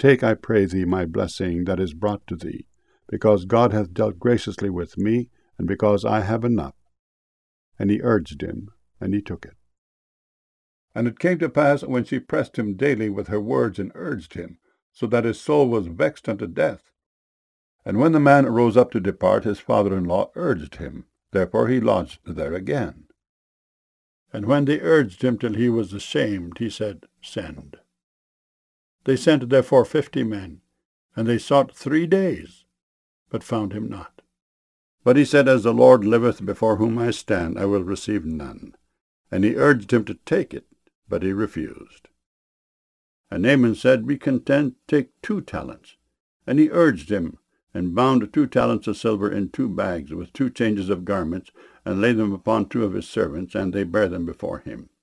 take, I pray thee, my blessing that is brought to thee, because God hath dealt graciously with me, and because I have enough. And he urged him, and he took it. And it came to pass, when she pressed him daily with her words, and urged him, so that his soul was vexed unto death. And when the man rose up to depart, his father-in-law urged him. Therefore he lodged there again. And when they urged him till he was ashamed, he said, Send. They sent therefore 50 men, and they sought 3 days, but found him not. But he said, As the Lord liveth, before whom I stand, I will receive none. And he urged him to take it, but he refused. And Naaman said, Be content, take 2 talents. And he urged him, and bound 2 talents of silver in 2 bags, with 2 changes of garments, and laid them upon 2 of his servants, and they bare them before him.